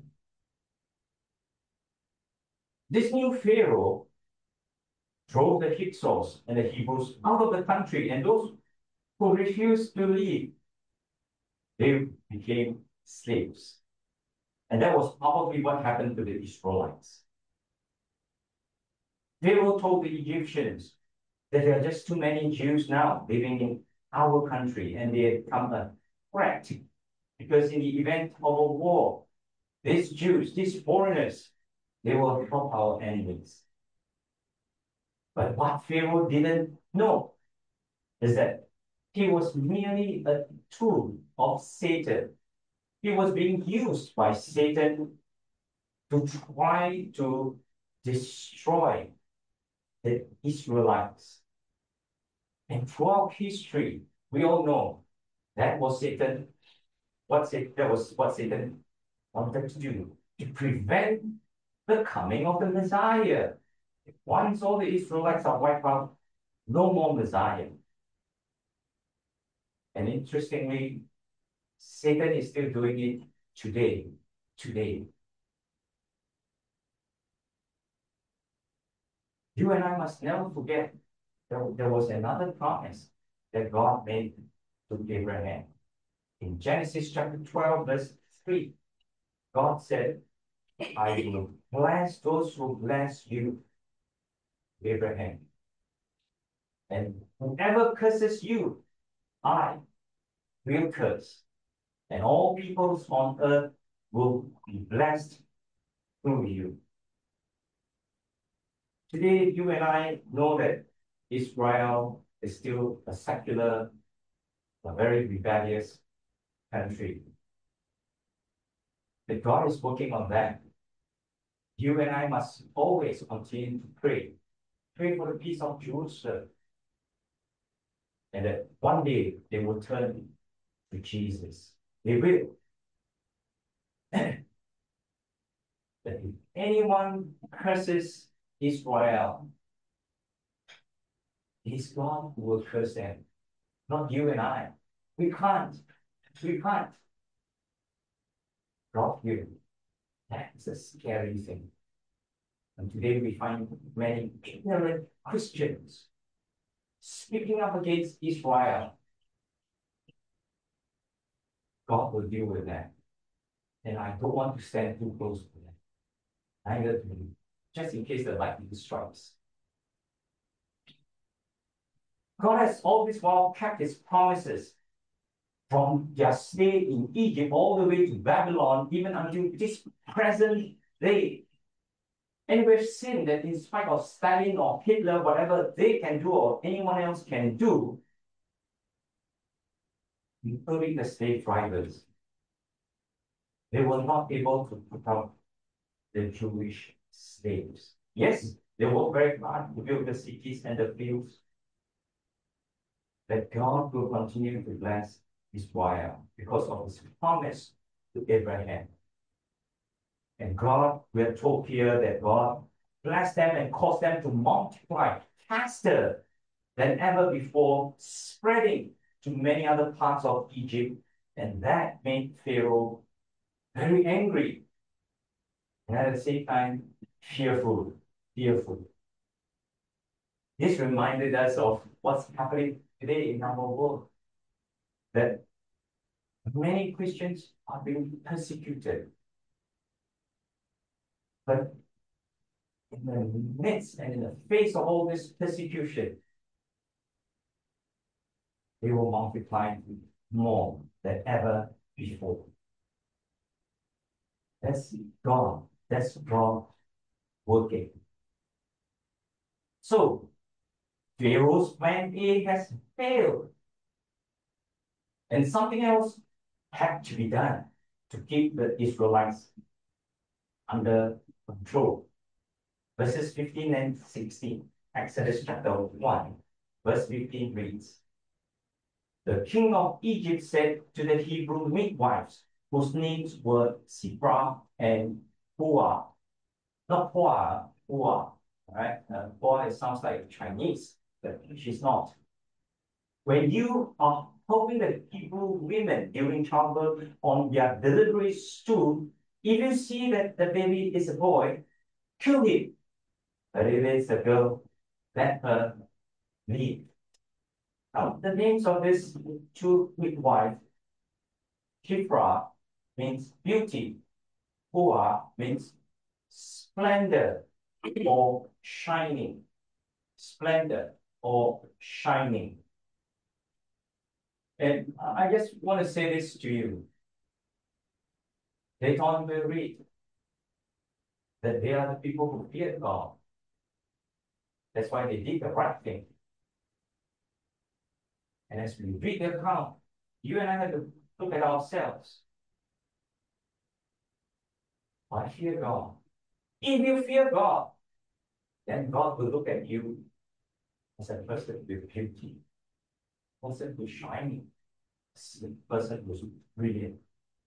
This new Pharaoh drove the Hyksos and the Hebrews out of the country, and those who refused to leave, they became slaves. And that was probably what happened to the Israelites. Pharaoh told the Egyptians that there are just too many Jews now living in our country, and they had become a threat. Because in the event of a war, these Jews, these foreigners, they will help our enemies. But what Pharaoh didn't know is that he was merely a tool of Satan. He was being used by Satan to try to destroy the Israelites. And throughout history, we all know that was Satan. What Satan, that was what Satan wanted to do, to prevent the coming of the Messiah. Once all the Israelites are wiped out, no more Messiah. And interestingly, Satan is still doing it today. Today. You and I must never forget that there was another promise that God made to Abraham. In Genesis chapter twelve, verse three, God said, I will bless those who bless you, Abraham. And whoever curses you, I will curse. And all peoples on earth will be blessed through you. Today, you and I know that Israel is still a secular, a very rebellious country. But God is working on that. You and I must always continue to pray. Pray for the peace of Jerusalem. And that one day they will turn to Jesus. They will. But if anyone curses Israel, it is God who will curse them, not you and I. We can't. We can't. God will. That's a scary thing. And today we find many ignorant Christians speaking up against Israel. God will deal with that. And I don't want to stand too close to them. Neither do you, just in case the lightning strikes. God has all this while kept his promises. from their stay in Egypt all the way to Babylon, even until this present day. And we've seen that in spite of Stalin or Hitler, whatever they can do or anyone else can do, including the slave drivers, they were not able to put out the Jewish slaves. Yes, they worked very hard to build the cities and the fields, that God will continue to bless Israel because of his promise to Abraham. And God, we are told here that God blessed them and caused them to multiply faster than ever before, spreading to many other parts of Egypt. And that made Pharaoh very angry. And at the same time, fearful, fearful. This reminded us of what's happening today in our world. That many Christians are being persecuted. But in the midst and in the face of all this persecution, they will multiply more than ever before. That's God. That's God working. So, Pharaoh's plan A has failed. And something else had to be done to keep the Israelites under control. Verses fifteen and sixteen, Exodus chapter one, verse fifteen reads, "The king of Egypt said to the Hebrew midwives, whose names were Sipra and Puah." Not Puah, Puah, right? Uh, Puah, it sounds like Chinese, but she's not. "When you are helping the Hebrew women during childbirth on their delivery stool, if you see that the baby is a boy, kill him. But if it's a girl, let her live." Now, the names of these two midwives, Shipra means beauty, Puah means splendor or shining. Splendor or shining. And I just want to say this to you. Later on we'll read that they are the people who feared God. That's why they did the right thing. And as we read the account, you and I have to look at ourselves. I fear God. If you fear God, then God will look at you as a person with beauty, a person who's shining, a person who's brilliant.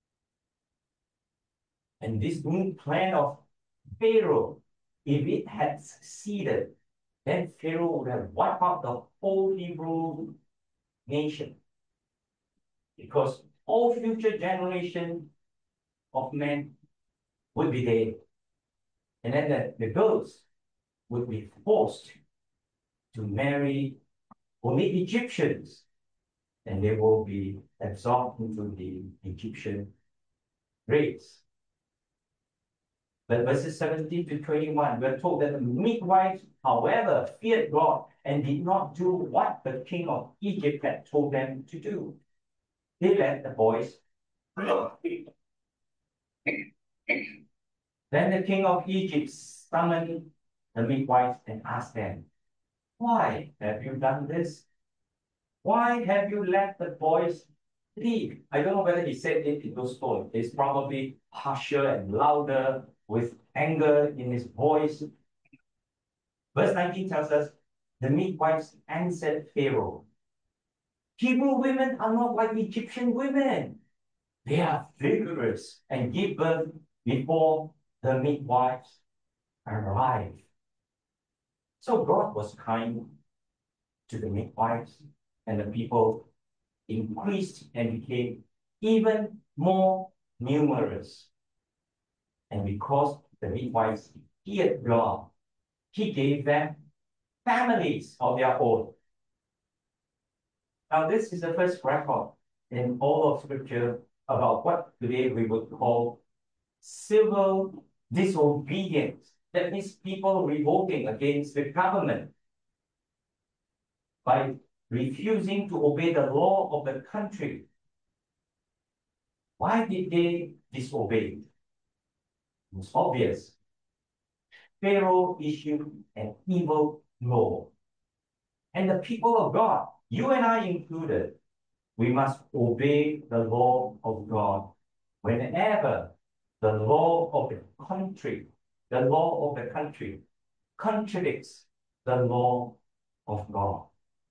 And this new plan of Pharaoh, if it had succeeded, then Pharaoh would have wiped out the whole Hebrew nation. Because all future generations of men would be dead. And then the, the girls would be forced to marry only Egyptians. And they will be absorbed into the Egyptian race. But verses seventeen to twenty-one, we're told that the midwives, however, feared God and did not do what the king of Egypt had told them to do. They let the boys go. Then the king of Egypt summoned the midwives and asked them, "Why have you done this? Why have you let the boys leave?" I don't know whether he said it in those tones. It's probably harsher and louder with anger in his voice. Verse nineteen tells us, the midwives answered Pharaoh, "Hebrew women are not like Egyptian women. They are vigorous and give birth before the midwives arrive." So God was kind to the midwives, and the people increased and became even more numerous. And because the midwives feared God, he gave them families of their own. Now, this is the first record in all of Scripture about what today we would call civil disobedience. That means people revolting against the government by refusing to obey the law of the country Why did they disobey? It's obvious. Pharaoh issued an evil law. And the people of God, you and I included, we must obey the law of God whenever the law of the country, the law of the country contradicts the law of God.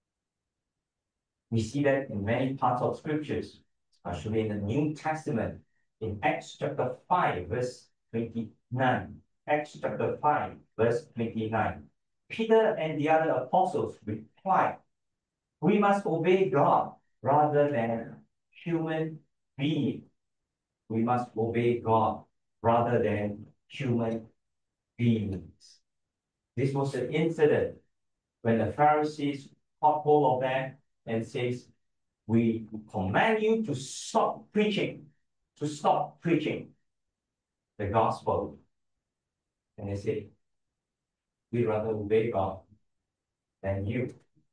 We see that in many parts of scriptures, especially in the New Testament, in Acts chapter five, verse twenty-nine. Acts chapter five, verse twenty-nine. Peter and the other apostles replied, we must obey God rather than human beings. We must obey God rather than human beings. This was an incident when the Pharisees caught hold of them and says, we command you to stop preaching, to stop preaching the gospel. And they say, we rather obey God than you.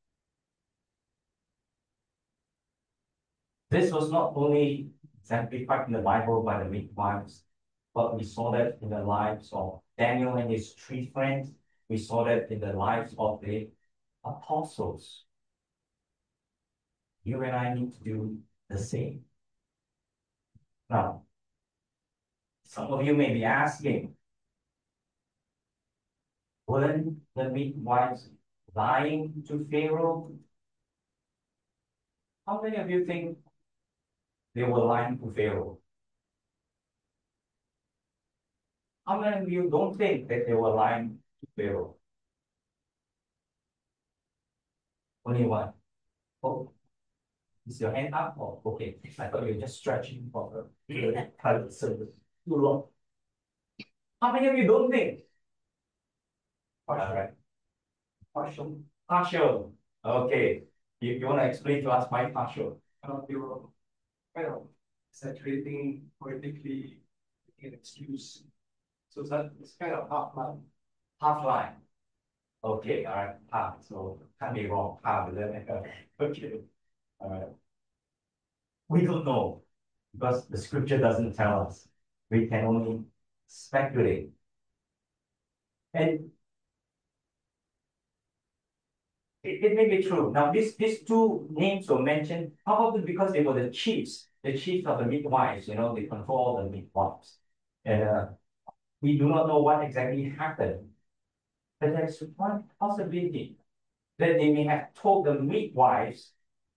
This was not only exemplified in the Bible by the midwives, but we saw that in the lives of Daniel and his three friends. We saw that in the lives of the apostles. You and I need to do the same. Now, some of you may be asking, weren't the midwives lying to Pharaoh? How many of you think they were lying to Pharaoh? How many of you don't think that they were lying to Pharaoh? Only one. Oh, is your hand up? Oh, okay. I thought you were just stretching for the private service. Too long. How many of you don't think? All right. Partial. Partial. Okay. You, you want to explain to us why partial? Uh, they were kind of saturating politically an excuse. So that it's kind of half line. Half line. Okay, all right. Half. So can't be wrong. Half, is it? Okay. All right. We don't know because the scripture doesn't tell us. We can only speculate. And it, it may be true. Now, these, these two names were mentioned probably because they were the chiefs, the chiefs of the midwives, you know, they control the midwives. And uh, we do not know what exactly happened. But there's one possibility that they may have told the midwives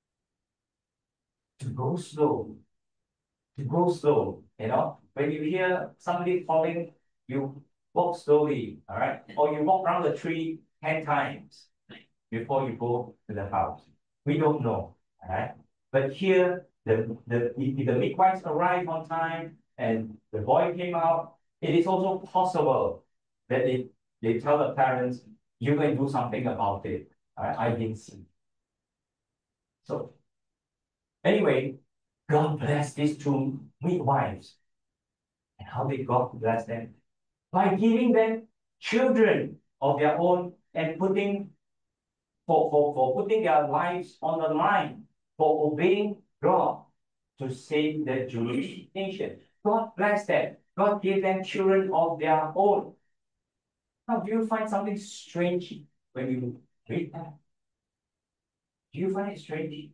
to go slow, to go slow, you know. When you hear somebody calling, you walk slowly, all right? Or you walk around the tree ten times before you go to the house. We don't know, all right? But here, the, the, the, the midwives arrived on time and the boy came out. It is also possible that they, they tell the parents, you're going to do something about it. All right? I didn't see. So anyway, God bless these two midwives. And how did God bless them? By giving them children of their own and putting for, for, for putting their lives on the line, for obeying God to save the Jewish nation. God bless them. God gave them children of their own. Now, do you find something strange when you read that? Do you find it strange?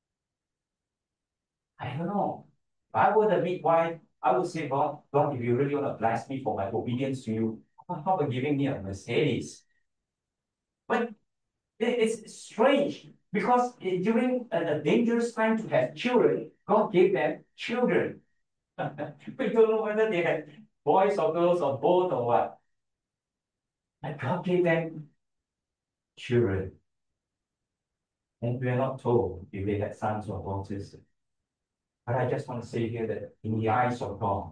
I don't know. If I were the midwife, I would say, God, God, if you really want to bless me for my obedience to you, how about giving me a Mercedes? But it's strange because during a, dangerous time to have children, God gave them children. We don't know whether they had boys or girls or both or what. But God gave them children. And we are not told if they had sons or daughters. But I just want to say here that in the eyes of God,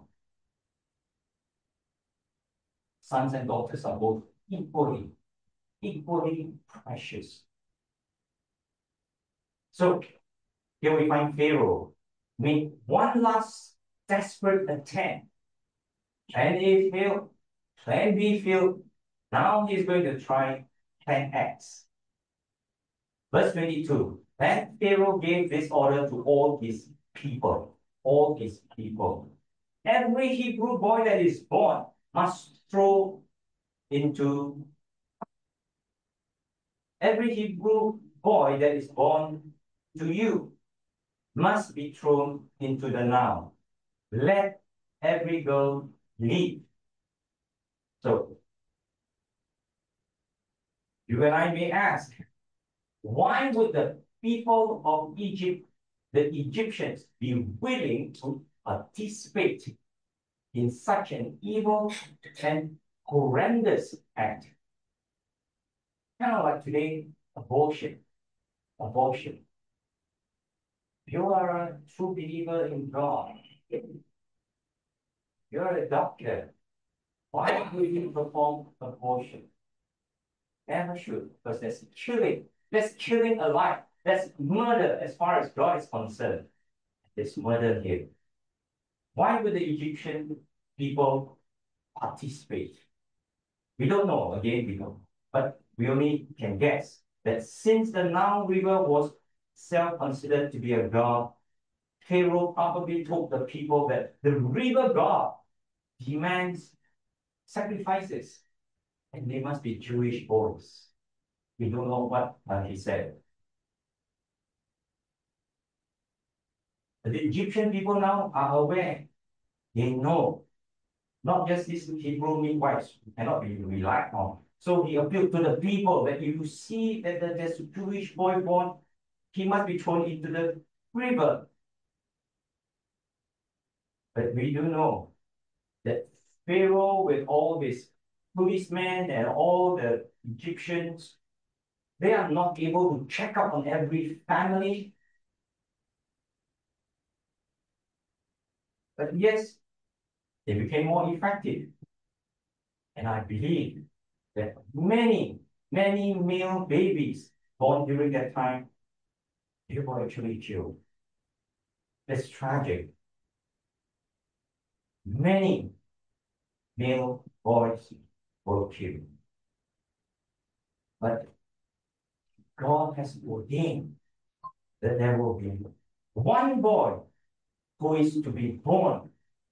sons and daughters are both equally, equally precious. So here we find Pharaoh make one last desperate attempt. Plan A failed, plan B failed. Now he's going to try plan X. Verse twenty-two. Then Pharaoh gave this order to all his people. all his people. Every Hebrew boy that is born must throw into every Hebrew boy that is born to you must be thrown into the Nile. Let every girl leave. So, you and I may ask, why would the people of Egypt, the Egyptians, be willing to participate in such an evil and horrendous act? Kind of like today, abortion. Abortion. If you are a true believer in God, you're a doctor. Why would you perform abortion? Never should, because that's killing. That's killing a life. That's murder as far as God is concerned. There's murder here. Why would the Egyptian people participate? We don't know. Again, we don't. But we only can guess that since the Nile River was self-considered to be a god, Pharaoh probably told the people that the river god demands sacrifices, and they must be Jewish boys. We don't know what uh, he said. The Egyptian people now are aware. They know. Not just these Hebrew midwives cannot be relied on. So he appealed to the people that if you see that there's a Jewish boy born, he must be thrown into the river. But we do know that Pharaoh, with all his policemen and all the Egyptians, they are not able to check up on every family. But yes, they became more effective. And I believe that many, many male babies born during that time, they were actually killed. That's tragic. Many male boys were killed. But God has ordained that there will be one boy who is to be born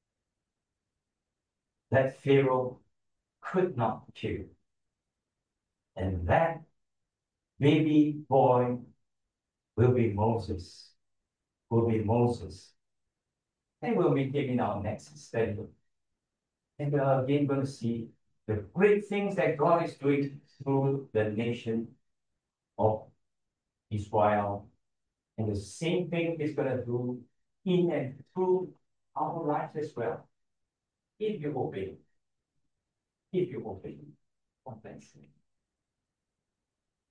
that Pharaoh could not kill. And that baby boy will be Moses. Will be Moses. And we'll be taking our next study. And we are again going to see the great things that God is doing through the nation of Israel. And the same thing is going to do in and through our lives as well. If you obey. If you obey. God bless you.